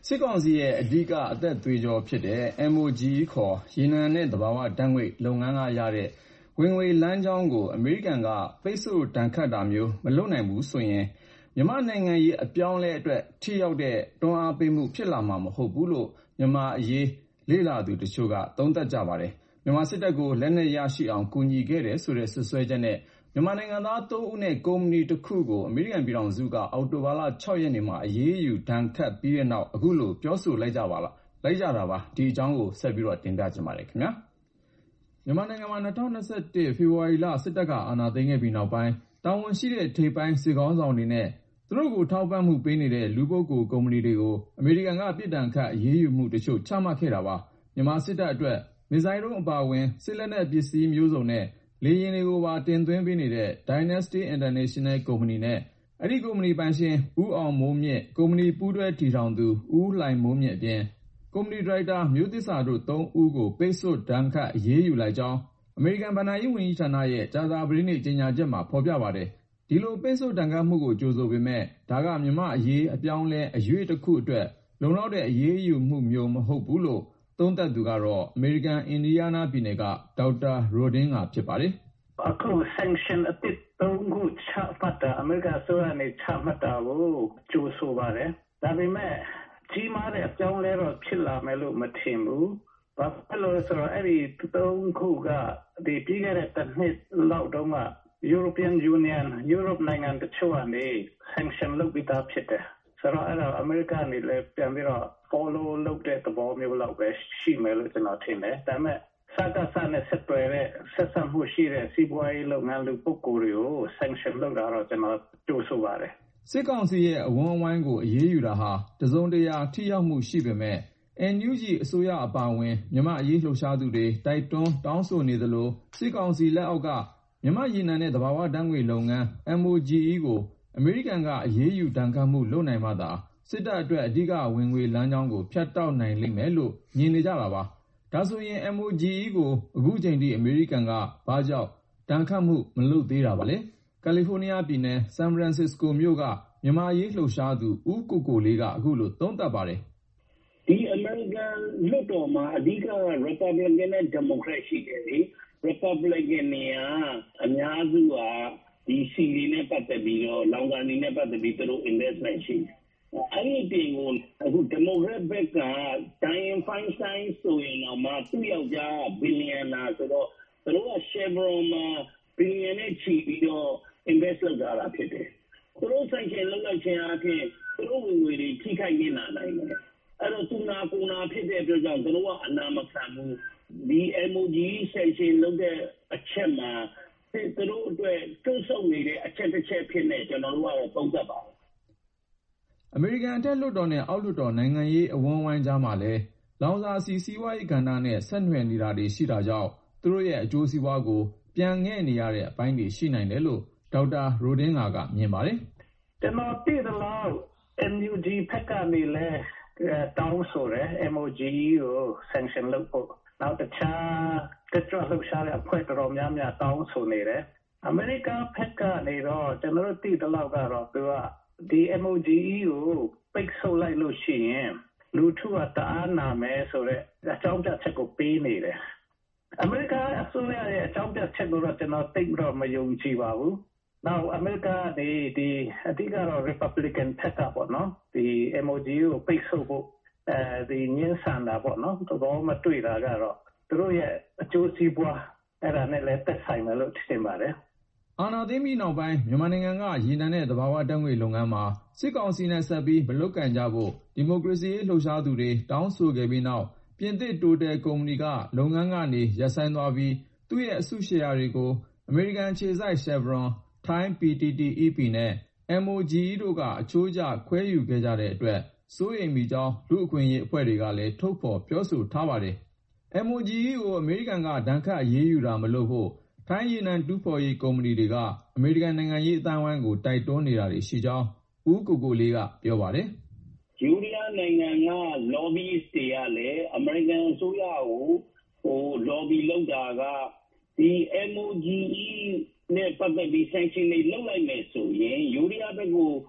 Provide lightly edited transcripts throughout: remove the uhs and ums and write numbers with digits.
စစ်ကောင်စီရဲ့အဓိကအသက်သွေးကြောဖြစ်တဲ့ MOGE ခေါ်ရေနံနဲ့သဘာဝဓာတ်ငွေ့လုပ်ငန်းကရတဲ့ဝင်ငွေလမ်းကြောင်းကိုအမေရိကန်ကပိတ်ဆို့ဒဏ်ခတ်တာမျိုးမလုပ်နိုင်ဘူးဆိုရင်မြန်မာနိုင်ငံရေးအပြောင်းအလဲအတွက်ထိရောက်တဲ့တွန်းအားပေးမှုဖြစ်လာမှာမဟုတ်ဘူးလို့မြန်မာအရေးလေ့လာသူတချို့ကသုံးသပ်ကြပါတယ်။မြန်မာစစ်တပ်ကိုလက်နက်ရရှိအောင်ကူညီခဲ့တယ်ဆိုတဲ့စွပ်စွဲချက်နဲ့မြန်မာနိုင်ငံသား3ဦးနဲ့ကုမ္ပဏီတစ်ခုကိုအမေရိကန်ပြည်ထောင်စုကအောက်တိုဘာလ6ရက်နေ့မှာအရေးယူဒဏ်ခတ်ပြီးတဲ့နောက်အခုလိုပြောဆိုလိုက်ကြတာပါ။ဒီအကြောင်းကိုဆက်ပြီးတင်ပြချင်ပါတယ်ခင်ဗျာ။မြန်မာနိုင်ငံမှာ2021ဖေဖော်ဝါရီလစစ်တပ်ကအာဏာသိမ်းခဲ့ပြီးနောက်ပိုင်းတာဝန်ရှိတဲ့ထိပ်ပိုင်းစစ်ခေါင်းဆောင်တွေနဲ့သူတို့ကိုထောက်ပံ့မှုပေးနေတဲ့လူပုဂ္ဂိုလ်ကုမ္ပဏီတွေကိုအမေရိကန်ကပြစ်ဒဏ်ခတ်အရေးယူမှုတချို့ချမှတ်ခဲ့တာပါ။မြန်မာစစ်တပ်အတွက်မစ်ဇိုင်းဒုံးအပါအဝင်စစ်လက်နက်ပစ္စည်းမျိုးစုံနဲ့လေယာဉ်တွေကိုပါတင်သွင်းပေးနေတဲ့ Dynasty International ကုမ္ပဏီနဲ့အဲဒီကုမ္ပဏီပိုင်ရှင်ဦးအောင်မိုးမြင့်ကုမ္ပဏီပူးတွဲတည်ထောင်သူဦးလှိုင်မိုးမြင့်အပြင်ကုမ္ပဏီဒါရိုက်တာမျိုးသစ္စာတို့3ဦးကိုပိတ်ဆို့ဒဏ်ခတ်အရေးယူလိုက်ကြောင်းအမေရိကန်ဘဏ္ဍာရေးဝန်ကြီးဌာနရဲ့ကြာသပတေးနေ့ကြေညာချက်မှာဖော်ပြပါတယ်။ဒီလိုပိတ်ဆို့ဒဏ်ခတ်မှုကိုကြိုဆိုပေမဲ့ဒါကမြန်မာအရေးအပြောင်းလဲအရွေ့တစ်ခုအတွက်လုံလောက်တဲ့အရေးယူမှုမျိုးမဟုတ်ဘူးလို့သုံးသပ်သူကတော့အမေရိကန်အင်ဒီယားနားပြည်နယ်ကဒေါက်တာရိုဒင်းငါဖြစ်ပါတယ်။အခု sanction အသစ်3ခုချမှတ်တာအမေရိကန်အစိုးရနဲ့ချမှတ်တာကိုကြိုဆိုပါတယ်။ဒါပေမဲ့ကြီးမားတဲ့အပြောင်းလဲတော့ဖြစ်လာမယ်လို့မထင်ဘူး။ဘာဖြစ်လို့လဲဆိုတော့အဲ့ဒီ3ခုကဒီပြီးခဲ့တဲ့တစ်နှစ်လောက်တုန်းက European Union ယူရိုပနိုင်ငံတချို့ကနေ sanction လုပ်ပြီးသားဖြစ်တယ်။ဆိုတော့အဲ့တော့အမေရိကန်နေလည်းပြန်ပြီးတော့ follow လုပ်တဲ့သဘောမျိုးလောက်ပဲရှိမယ်လို့ကျွန်တော်ထင်တယ်။ဒါပေမဲ့စကားစနဲ့ဆက်သွယ်တဲ့ဆက်ဆံမှုရှိတဲ့စီးပွားရေးလုပ်ငန်းလူပုဂ္ဂိုလ်တွေကို sanction လုပ်တာတော့ကျွန်တော်ကြိုဆိုပါတယ်။စစ်ကောင်စီရဲ့အဝန်းအဝိုင်းကိုအရေးယူတာဟာတစုံတရာထိရောက်မှုရှိပေမဲ့ NUG အစိုးရအပါအဝင်မြန်မာအရေးလှုပ်ရှားသူတွေတိုက်တွန်းတောင်းဆိုနေသလိုစစ်ကောင်စီလက်အောက်ကမြန်မာရေနံနဲ့သဘာဝဓာတ်ငွေ့လုပ်ငန်း MOGE ကိုအမေရိကန်ကအရေးယူဒဏ်ခတ်မှုလုပ်နိုင်မှသာစစ်တပ်အတွက်အဓိကဝင်ငွေလမ်းကြောင်းကိုဖြတ်တောက်နိုင်လိမ့်မယ်လို့မြင်နေကြတာပါ။ဒါဆိုရင် MOGE ကိုအခုချိန်ထိအမေရိကန်ကဘာကြောင့်ဒဏ်ခတ်မှုမလုပ်သေးတာပါလဲ။ကယ်လီဖိုးနီးယားပြည်နယ်ဆန်ဖရန်စစ္စကိုမြို့ကမြန်မာရေးလှုပ်ရှားသူဦးကိုကိုလေးကအခုလိုသုံးသပ်ပါတယ်။ဒီအမေရိကန်လွှတ်တော်မှာအဓိက Republican နဲ့ Democrat ရှိတယ်လေ။ Republican တွေကအများစုကဒီစီလီနဲ့ပတ်သက်ပြီးတော့လောင်ကန်တွေနဲ့ပတ်သက်ပြီးသူတို့ investment ရှိတယ်။အဲ့ဒီတင်ကိုအခု Democrat ဘက်က Dianne Feinstein ဆိုရင်တော့မှသူ့ယောက်ျားဘီလီယံနာဆိုတော့သူတို့က Chevron မှာဘီလီယံနဲ့ချီပြီးတော့ invest လုပ်ကြတာဖြစ်တယ်။သူတို့ sanction လုပ်လိုက်ခြင်းအပြင်သူတို့ဝင်ငွေတွေထိခိုက်နေတာနိုင်တယ်။အဲ့တော့သူနာကိုနာဖြစ်တဲ့အတွက်ကြောင့်သူတို့ကအနာမခံဘူး။ဒီ MOGE sanction လုပ်တဲ့အချက်မှာသူတို့အတွက်တွန့်ဆုတ်နေတဲ့အချက်တစ်ချက်ဖြစ်နေကျွန်တော်တို့ကတော့သုံးသပ်ပါတယ်အမေရိကန်အထက်လွှတ်တော်နဲ့အောက်လွှတ်တော်နိုင်ငံရေးအဝန်းအဝိုင်းကြားမှာလည်းလောင်စာဆီစီးပွားရေးကဏ္ဍနဲ့ဆက်နွယ်နေတာတွေရှိတာကြောင့်သူတို့ရဲ့အကျိုးစီးပွားကိုပြန်ငဲ့နေရတဲ့အပိုင်းတွေရှိနိုင်တယ်လို့ဒေါက်တာရိုဒင်းငါကမြင်ပါတယ်။ကျွန်တော်သိသလောက် NUG ဖက်ကနေလည်းတောင်းဆိုတယ် MOGE ကို sanction လုပ်ဖို့နောက်တခြားတက်ကြွလှုပ်ရှားတဲ့အဖွဲ့တော်များများတောင်းဆိုနေတယ်။အမေရိကန်ဖက်ကနေတော့ကျွန်တော်တို့သိသလောက်ကတော့သူကဒီ MOGE ကိုပိတ်ဆို့လိုက်လို့ရှိရင်လူထုကတအားနာမယ်ဆိုတဲ့အကြောင်းပြချက်ကိုပေးနေတယ်။အမေရိကန်အစိုးရရဲ့အကြောင်းပြချက်ကိုတော့ကျွန်တော်သိတော့မယုံကြည်ပါဘူး။နောက်အမေရိကန်ဒီအဓိကတော့ Republican ဖက်ကပေါ့နော်ဒီ MOGE ကိုပိတ်ဆို့ဖို့ဒီညှဉ်းဆန်တာပေါ့နော်သဘောမတွေ့တာကတော့သူတို့ရဲ့အကျိုးစီးပွားအဲ့ဒါနဲ့လည်းသက်ဆိုင်မယ်လို့ထင်ပါတယ်အာဏာသိမ်းပြီးနောက်ပိုင်းမြန်မာနိုင်ငံကရေနံနဲ့သဘာဝဓာတ်ငွေ့လုပ်ငန်းမှာစစ်ကောင်စီနဲ့ဆက်ပြီးမလုပ်ကန့်ကြဖို့ဒီမိုကရေစီရေးလှုပ်ရှားသူတွေတောင်းဆိုခဲ့ပြီးနောက်ပြင်သစ်တိုတယ်ကုမ္ပဏီကလုပ်ငန်းကနေရပ်ဆိုင်းသွားပြီးသူ့ရဲ့အစုရှယ်ယာတွေကိုအမေရိကန်ခြေစိုက် Chevron, Thai PTTEP နဲ့ MOGE တို့ကအချိုးကျခွဲယူခဲ့ကြတဲ့အတွက်စိုးရိမ်မိကြောင်းလူ့အခွင့်အရေးအဖွဲ့တွေကလည်းထုတ်ဖော်ပြောဆိုထားပါတယ်။ MOGE ကိုအမေရိကန်ကဒဏ်ခတ်အရေးယူတာမလုပ်ဖို့ထိုင်းရေနံတူးဖော်ရေးကုမ္ပဏီတွေကအမေရိကန်နိုင်ငံရေးအသိုင်းအဝိုင်းကိုတိုက်တွန်းနေတာတွေရှိကြောင်းဦးကိုကိုလေးကပြောပါတယ်။ယူရီးယားနိုင်ငံက lobbyist တွေကလည်းအမေရိကန်အစိုးရကိုlobby လုပ်တာကဒီ MOGE နဲ့ပတ်သက်ပြီး sanction တွေလုပ်လိုက်မယ်ဆိုရင်ယူရီးယားဘက်ကို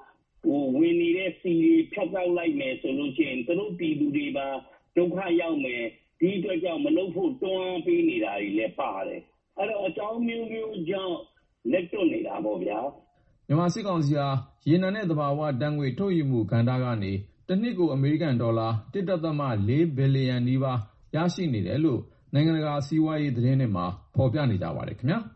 ဝင်နေတဲ့စီတွေဖြတ်တောက်လိုက်မယ်ဆိုလို့ရှိရင်သူတို့ပြည်သူတွေပါဒုက္ခရောက်မယ်ဒီအတွက်ကြောင့်မလုပ်ဖို့တွန်းအားပေးနေတာတွေလည်းပါတယ်အဲ့တော့အကြောင်းမျိုးမျိုးကြောင့်လက်တွန့်နေတာပေါ့ဗျာမြန်မာစစ်ကောင်စီဟာရေနံနဲ့သဘာဝဓာတ်ငွေ့ထုတ်ယူမှုကဏ္ဍကနေတစ်နှစ်ကိုအမေရိကန်ဒေါ်လာ 1.4 ဘီလီယံနီးပါးရရှိနေတယ်လို့နိုင်ငံတကာစီးပွားရေးသတင်းတွေမှာဖော်ပြနေကြပါတယ်ခင်ဗျာ